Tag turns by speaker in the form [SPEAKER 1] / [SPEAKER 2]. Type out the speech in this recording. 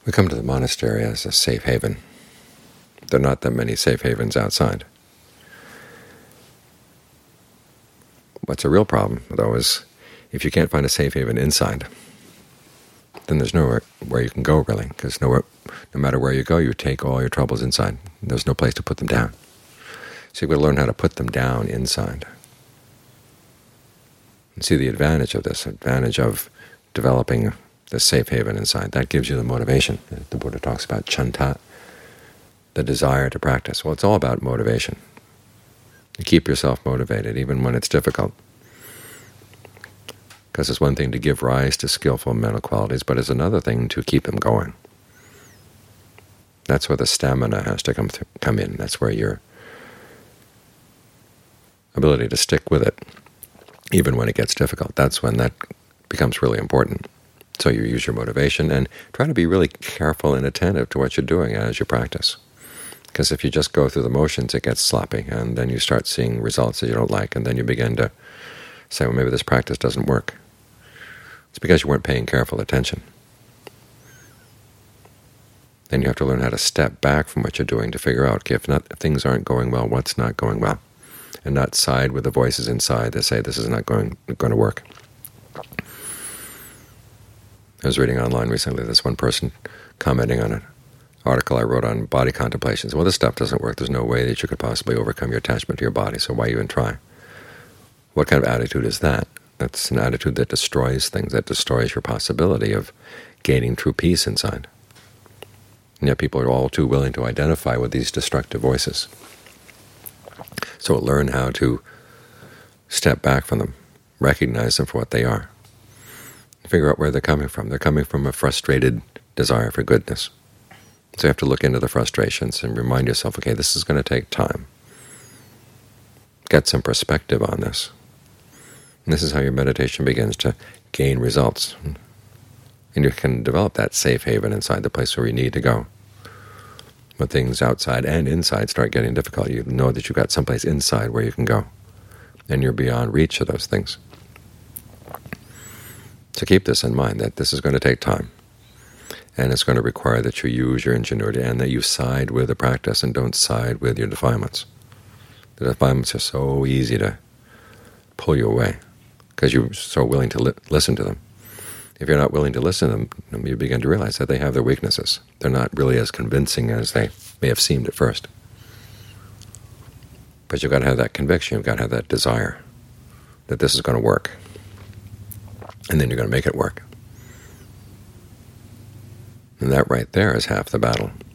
[SPEAKER 1] We come to the monastery as a safe haven. There are not that many safe havens outside. What's a real problem, though, is if you can't find a safe haven inside, then there's nowhere where you can go, really, because no matter where you go, you take all your troubles inside. There's no place to put them down. So you've got to learn how to put them down inside. And see the advantage of this, advantage of developing the safe haven inside. That gives you the motivation. The Buddha talks about chanta, the desire to practice. Well, it's all about motivation. You keep yourself motivated even when it's difficult. Because it's one thing to give rise to skillful mental qualities, but it's another thing to keep them going. That's where the stamina has to come in. That's where your ability to stick with it, even when it gets difficult. That's when that becomes really important. So you use your motivation and try to be really careful and attentive to what you're doing as you practice. Because if you just go through the motions, it gets sloppy, and then you start seeing results that you don't like, and then you begin to say, well, maybe this practice doesn't work. It's because you weren't paying careful attention. Then you have to learn how to step back from what you're doing to figure out, okay, if things aren't going well, what's not going well, and not side with the voices inside that say this is not going to work. I was reading online recently, this one person commenting on an article I wrote on body contemplations. Well, this stuff doesn't work. There's no way that you could possibly overcome your attachment to your body, so why even try? What kind of attitude is that? That's an attitude that destroys things, that destroys your possibility of gaining true peace inside. And yet people are all too willing to identify with these destructive voices. So learn how to step back from them, recognize them for what they are, figure out where they're coming from. They're coming from a frustrated desire for goodness. So you have to look into the frustrations and remind yourself, okay, this is going to take time. Get some perspective on this. And this is how your meditation begins to gain results. And you can develop that safe haven inside, the place where you need to go. When things outside and inside start getting difficult, you know that you've got someplace inside where you can go. And you're beyond reach of those things. So keep this in mind, that this is going to take time, and it's going to require that you use your ingenuity and that you side with the practice and don't side with your defilements. The defilements are so easy to pull you away because you're so willing to listen to them. If you're not willing to listen to them, you begin to realize that they have their weaknesses. They're not really as convincing as they may have seemed at first. But you've got to have that conviction, you've got to have that desire that this is going to work. And then you're going to make it work. And that right there is half the battle.